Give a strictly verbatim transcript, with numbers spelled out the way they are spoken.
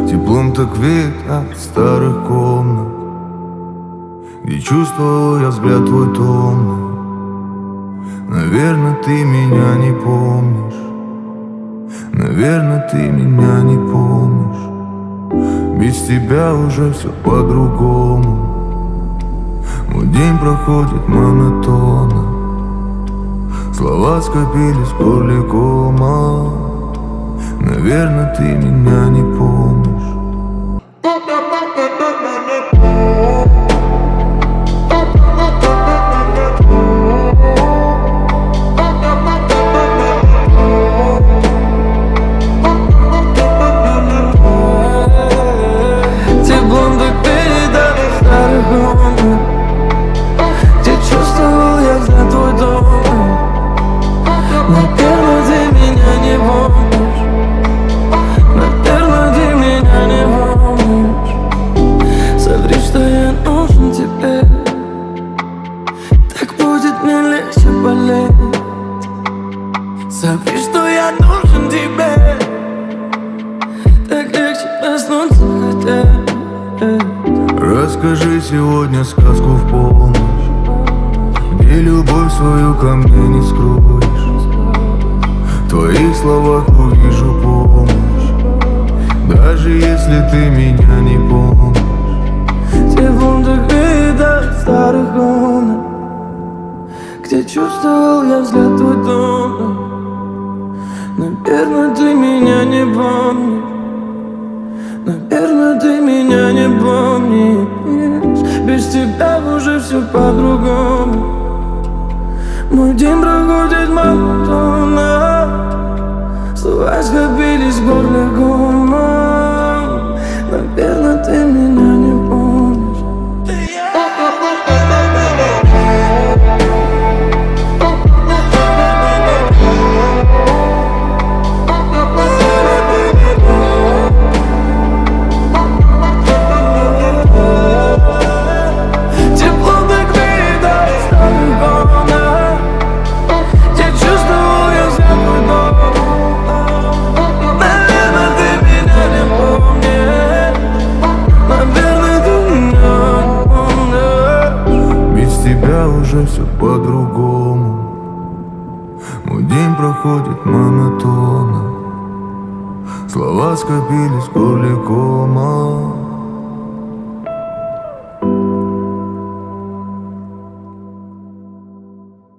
Теплом так веет от старых комнат, где чувствовал я взгляд твой томный. Наверное, ты меня не помнишь, наверное, ты меня не помнишь. Без тебя уже все по-другому. Мой день проходит монотонно, слова скопились в горле кома. Наверное, ты меня не помнишь. Теплом так передали старых комнат, где чувствовал я взгляд твой томный. Наверное, ты меня не помнишь, наверное, ты меня не помнишь. Соври, что я нужен тебе, так будет мне легче болеть. Соври, что я нужен тебе, так легче проснуться хотеть. Расскажи сегодня сказку в полночь, где любовь свою ко мне не скроешь. В твоих словах увижу помощь, даже если ты меня не помнишь. Теплом так видать старых комнат, где чувствовал я взгляд твой томный. Наверное, ты меня не помнишь, наверное, ты меня не помнишь. Без тебя уже все по-другому. Мой день проходит монотонно, слова скопились в горле комом. Наверное, ты меня не помнишь. Уже все по-другому. Мой день проходит монотонно, слова скопились в горле кома.